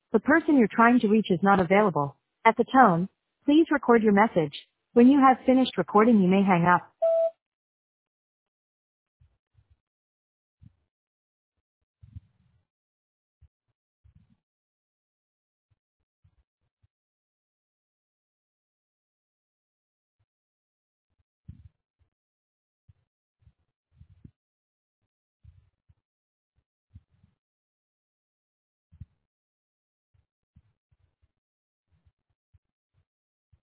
The person you're trying to reach is not available. At the tone, please record your message. When you have finished recording, you may hang up.